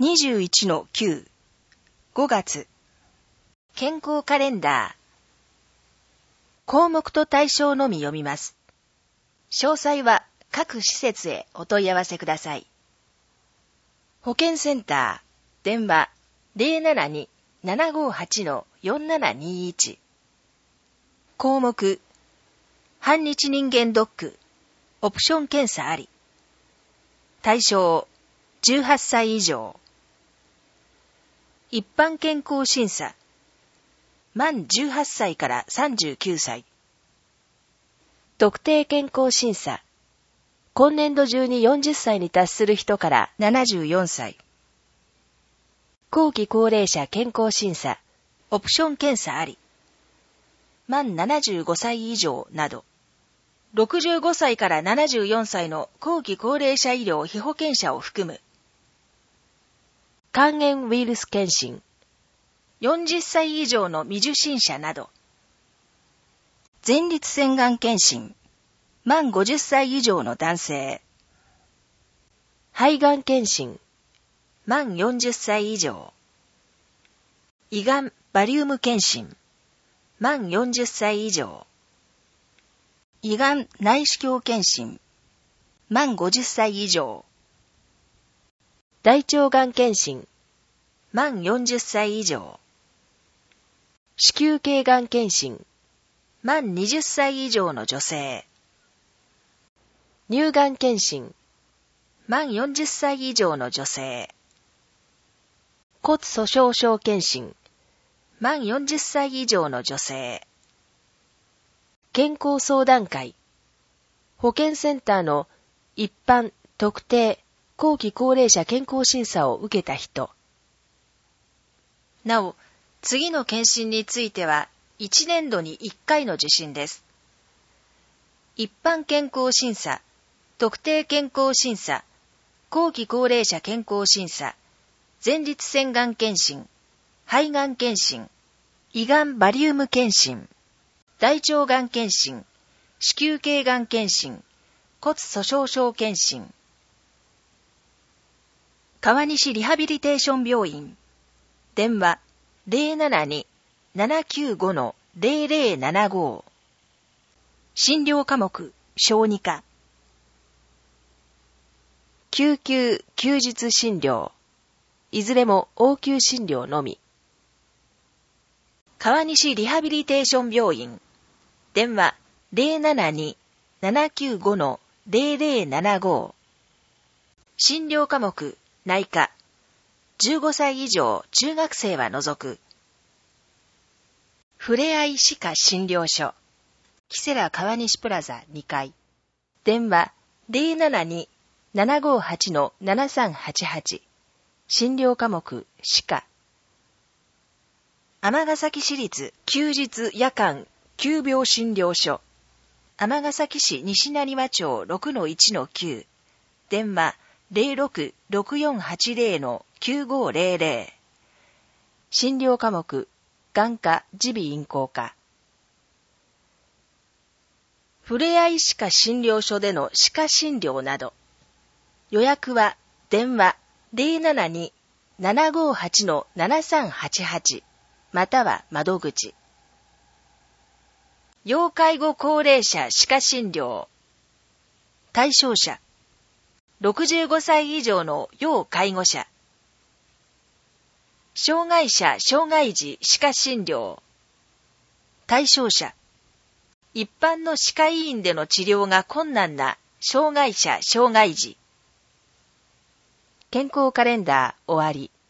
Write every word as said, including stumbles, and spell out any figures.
にじゅういちのきゅう、ごがつ、健康カレンダー。項目と対象のみ読みます。詳細は各施設へお問い合わせください。保健センター、電話 ゼロななに ななごはち よんななにいち。項目、半日人間ドック、オプション検査あり。対象、じゅうはっさい以上。一般健康審査、満じゅうはっさいからさんじゅうきゅうさい。特定健康審査、今年度中によんじゅっさいに達する人からななじゅうよんさい。後期高齢者健康審査、オプション検査あり。満ななじゅうごさい以上など。ろくじゅうごさいからななじゅうよんさいの後期高齢者医療被保険者を含む。肝炎ウイルス検診。よんじゅっさい以上の未受診者など。前立腺がん検診。満ごじゅっさい以上の男性。肺がん検診。満よんじゅっさい以上。胃がんバリウム検診。満よんじゅっさい以上。胃がん内視鏡検診。満ごじゅっさい以上。大腸がん検診。満よんじゅっさい以上。子宮頸がん検診。満にじゅっさい以上の女性。乳がん検診。満よんじゅっさい以上の女性。骨粗鬆症検診。満よんじゅっさい以上の女性。健康相談会。保健センターの一般、特定、後期高齢者健康審査を受けた人。なお、次の検診についてはいちねんどにいっかいの受診です。一般健康審査、特定健康審査、後期高齢者健康審査、前立腺がん検診、肺がん検診、胃がんバリウム検診、大腸がん検診、子宮頸がん検診、骨粗鬆症検診。川西リハビリテーション病院。電話 ゼロななに ななきゅうご ゼロゼロななご。診療科目、小児科。救急、休日診療。いずれも応急診療のみ。川西リハビリテーション病院。電話 ゼロななに ななきゅうご ゼロゼロななご。診療科目、内科。じゅうごさい以上中学生は除く。ふれあい歯科診療所。キセラ川西プラザにかい。電話 ゼロななに ななごはち ななさんはちはち。診療科目、歯科。尼崎市立休日夜間急病診療所。尼崎市西成和町 ろくのいちのきゅう。電話 ゼロろく ろくよんはちゼロ きゅうごゼロゼロ。診療科目、眼科耳鼻咽喉科。ふれあい歯科診療所での歯科診療など。予約は電話 ゼロななに ななごはち ななさんはちはち。または窓口。要介護高齢者歯科診療。対象者。ろくじゅうごさい以上の要介護者。障害者障害児歯科診療。対象者。一般の歯科医院での治療が困難な障害者障害児。健康カレンダー終わり。